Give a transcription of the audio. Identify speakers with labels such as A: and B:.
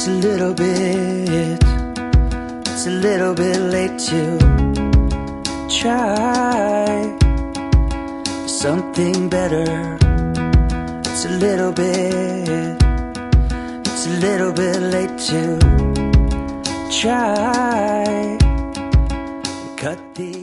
A: It's a little bit late to try something better. It's a little bit late to try cut the